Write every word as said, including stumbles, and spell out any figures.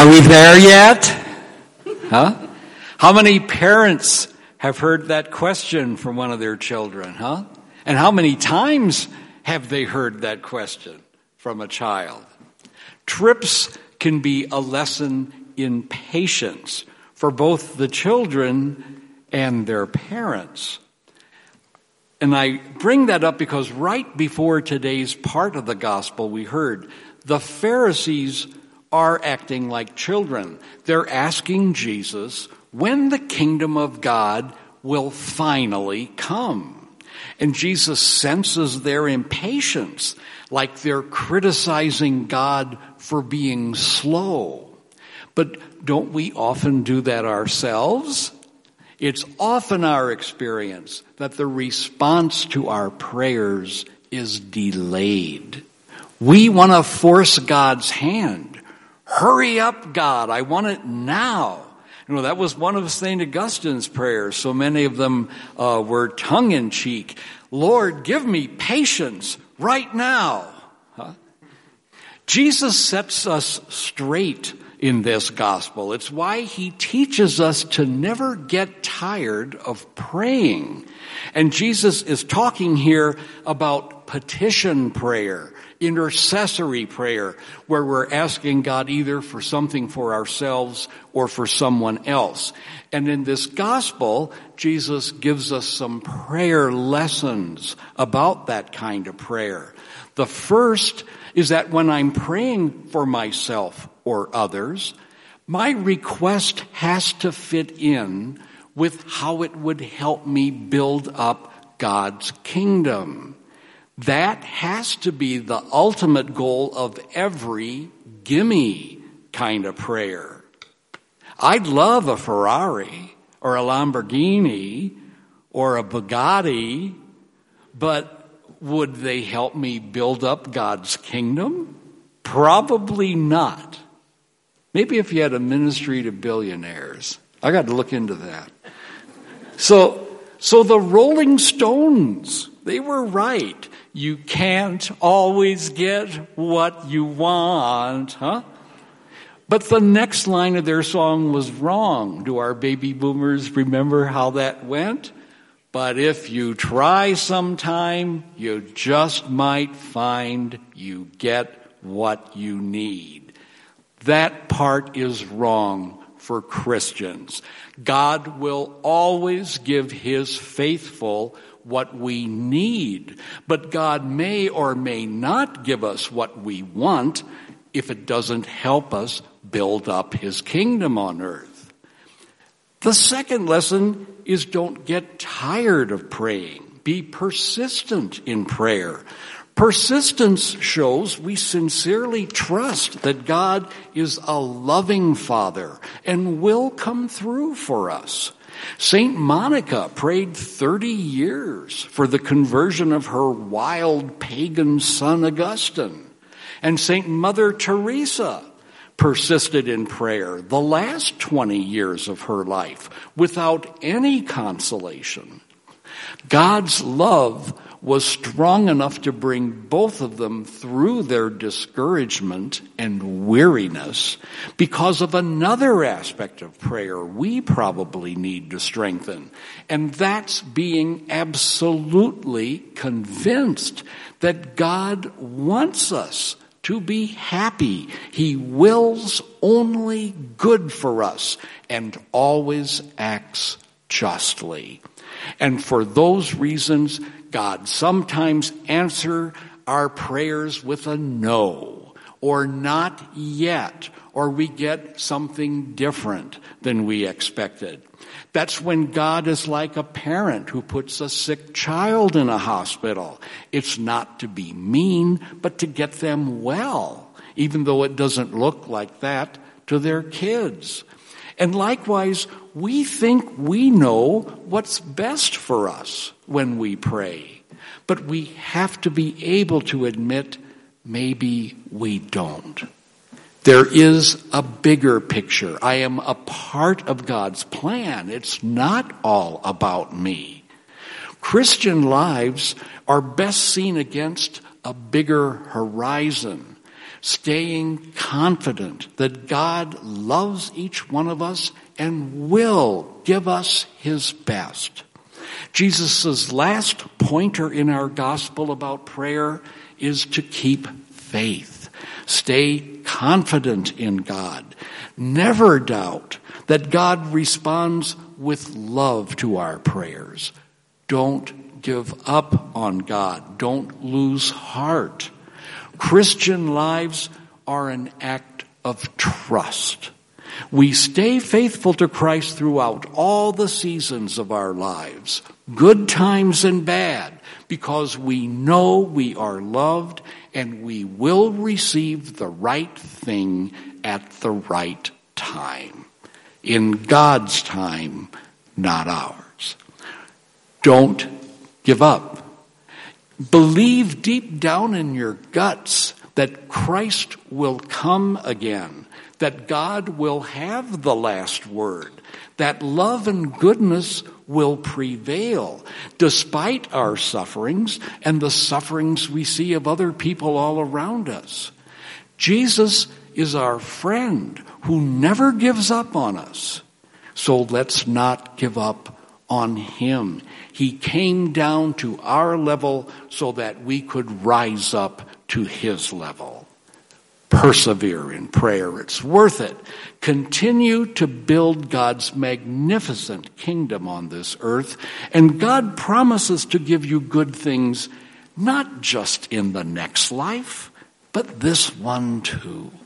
Are we there yet? Huh? How many parents have heard that question from one of their children, huh? And how many times have they heard that question from a child? Trips can be a lesson in patience for both the children and their parents. And I bring that up because right before today's part of the gospel, we heard the Pharisees are acting like children. They're asking Jesus when the kingdom of God will finally come. And Jesus senses their impatience, like they're criticizing God for being slow. But don't we often do that ourselves? It's often our experience that the response to our prayers is delayed. We want to force God's hand. Hurry up, God, I want it now. You know, that was one of Saint Augustine's prayers. So many of them uh, were tongue-in-cheek. Lord, give me patience right now. Huh? Jesus sets us straight in this gospel. It's why he teaches us to never get tired of praying. And Jesus is talking here about petition prayer, intercessory prayer, where we're asking God either for something for ourselves or for someone else. And in this gospel, Jesus gives us some prayer lessons about that kind of prayer. The first is that when I'm praying for myself or others, my request has to fit in with how it would help me build up God's kingdom. That has to be the ultimate goal of every gimme kind of prayer. I'd love a Ferrari or a Lamborghini or a Bugatti, but would they help me build up God's kingdom? Probably not. Maybe if you had a ministry to billionaires. I got to look into that. So, so the Rolling Stones, they were right. You can't always get what you want, huh? But the next line of their song was wrong. Do our baby boomers remember how that went? But if you try sometime, you just might find you get what you need. That part is wrong for Christians. God will always give his faithful what we need, but God may or may not give us what we want if it doesn't help us build up his kingdom on earth. The second lesson is don't get tired of praying. Be persistent in prayer. Persistence shows we sincerely trust that God is a loving Father and will come through for us. Saint Monica prayed thirty years for the conversion of her wild pagan son Augustine. And Saint Mother Teresa persisted in prayer the last twenty years of her life without any consolation. God's love was strong enough to bring both of them through their discouragement and weariness because of another aspect of prayer we probably need to strengthen. And that's being absolutely convinced that God wants us to be happy. He wills only good for us and always acts justly. And for those reasons, God sometimes answers our prayers with a no, or not yet, or we get something different than we expected. That's when God is like a parent who puts a sick child in a hospital. It's not to be mean, but to get them well, even though it doesn't look like that to their kids. And likewise, we think we know what's best for us when we pray. But we have to be able to admit maybe we don't. There is a bigger picture. I am a part of God's plan. It's not all about me. Christian lives are best seen against a bigger horizon. staying confident that God loves each one of us and will give us his best. Jesus' last pointer in our gospel about prayer is to keep faith. Stay confident in God. Never doubt that God responds with love to our prayers. Don't give up on God. Don't lose heart. Christian lives are an act of trust. We stay faithful to Christ throughout all the seasons of our lives, good times and bad, because we know we are loved and we will receive the right thing at the right time. In God's time, not ours. Don't give up. Believe deep down in your guts that Christ will come again, that God will have the last word, that love and goodness will prevail despite our sufferings and the sufferings we see of other people all around us. Jesus is our friend who never gives up on us. So let's not give up on him. He came down to our level so that we could rise up to his level. Persevere in prayer. It's worth it. Continue to build God's magnificent kingdom on this earth, and God promises to give you good things, not just in the next life, but this one too.